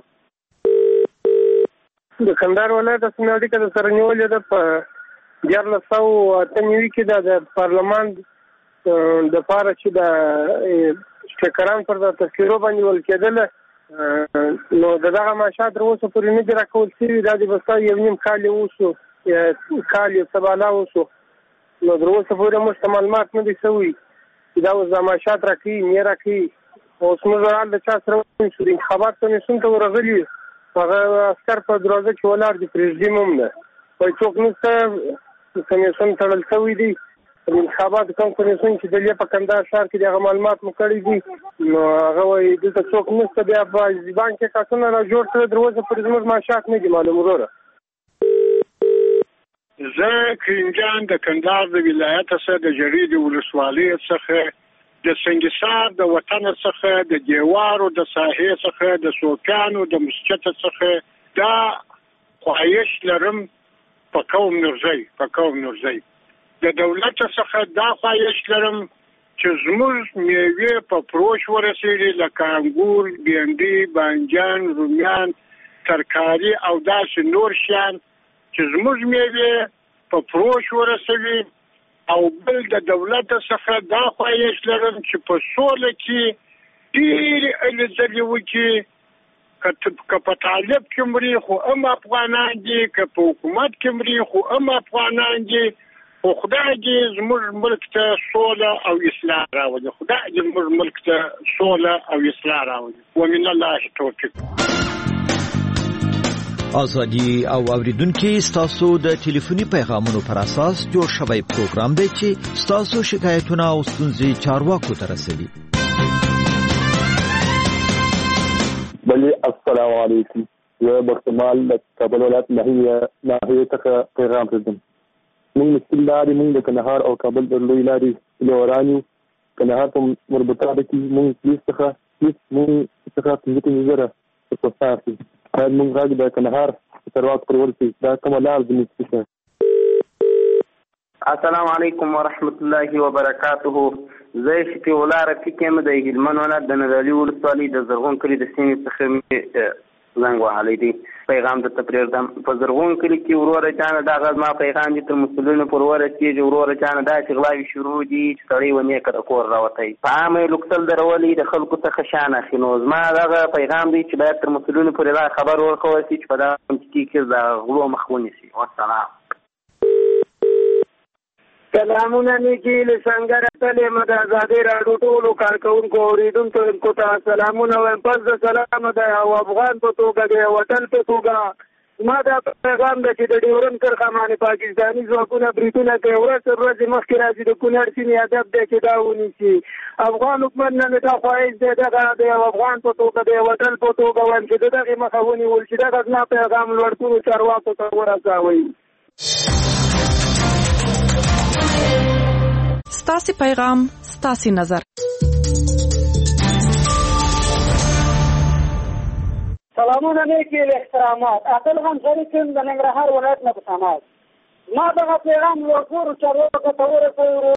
د کندهار ولایت رسمي اړیکه د سره نیولې ده په دیارلس سوه اته نوي کې د پارلمان دپاره چې د سپیکران پر د تذکیرو باندې ول کېدله نو د دغه معاشات تر اوسه پورې نه دي راکول شوي. دا د بستا یو نیم کال یې اوسو کال یې څه بالا اوسو نو تر اوسه پورې موږ ته معلومات نه دي شوي چې دا اوس دا معاشات راکوي نه راکوي. اوس موږ حال د چا سره شو د انتخابات کمیسیون ته ورغلي هغه عسکر په دروازه کې ولاړ دي پرېږدي هم نه وایي څوک نشته کمیسیون تړل شوی دی. د انتخاباتو کوم کمیسیون چې دلته په کندهار ښار کې دغه معلومات مو کړي دي نو هغه وایي دلته څوک نشته بیا په ځبان کې کارتونه را جوړ کړي تر اوسه پورې زموږ معاشات نه دي معلوم وروره. زه کرینجان د کندهار د ولایت څخه د جرید ولسوالۍ څخه د سنگسار د وطن څخه د دیوارو د ساحې څخه د سوکانو د مسجد څخه دا خواهش لرم په قوم نورزی په قوم نورزی د دولت څخه دا خواهش لرم چې زموږ میوې په فروش ورسېږي لکه انګور بینډي بانجان رومیان ترکاري او داسې نور شیان چې زموږ میوې په فروش ورسوي. او بل د دولت څخه دا خواهش لرم چې په سوله کې ډېرې هلې ځلې وکړي که په طالب کې مري خو هم افغانان دي که په حکومت کې مري خو هم افغانان دي خو خدای دې زموږ ملک ته سوله او اصلاح راولي. خدای دې زموږ ملک ته سوله او اصلاح راولي. ومن الله توفیق. ازادي او اوریدونکو ستاسو د ټلیفوني پیغامونو پر اساس جوړ شوی پروګرام دی چې ستاسو شکایتونه او ستونزې چارواکو ته رسوي. بلی السلام علیکم. زه برتمال د کابل ولایت ناحیې ناحیې څخه پیغام راځم. موږ مسؤل لارې موږ د کندهار او کابل د لوی لارې لوران یو. کندهار په مربوطه کې موږ پولیس څخه هیڅ موږ څخه پنځه پنځه زره پوسټ اخلي. باید موږ غږ د کندهار ثروت پر ورسي دا کومه لار زموږ څخه. السلام علیکم ورحمت الله وبرکاته. زه شفیع الله رفیق یم د هلمند ولایت د نادعلي ولسوالۍ د زرغون کلي د سیمې څخه مې زنګ وهلی دی. پیغام درته پرېږدم. په زرغون کلي کې وروره چانه دغه زما پیغام دي تر مسؤلینو پورې ورسېږي. وروره چانه داسې غلاوې شروع دي چې سړی ونې که د کور راوتی په عامه یې لوکتل درولي د خلکو څخه شان اخلي. نو زما دغه پیغام دی چې باید تر مسؤلینو پورې دا خبر ورکول شي چې په دغه منطقې کې د غلو مخ ونیسي. والسلام. سلامونه نیکی له سنگر تلې مد آزادۍ راډیو ټولو کارکونکو اوریدونکو ته سلامونه وایم. پس د سلام د یو افغان په توګه د یو وطن په توګه ما دا پیغام ده چې د ډیورنډ کرښه باندې پاکستاني ځواکونه بریدونه کوي. ورځ تر ورځې مخکې راځي د کونړ سیمې هدف دی چې دا ونیسي. افغان حکومت نه مې دا خواهش دی دغه د یو افغان په توګه د یو وطن په توګه وایم چې د دغې مخه ونیول شي. دغه زما پیغام لوړتونو چارواکو ته ورسوئ. ستاسې پیغام ستاسې نظر. سلامونه نیکې احترامات. عادل خان شریف یم د ننګرهار ولایت نه په سماج. ما دغه پیغام لوړپوړو چارواکو ته ورسوئ.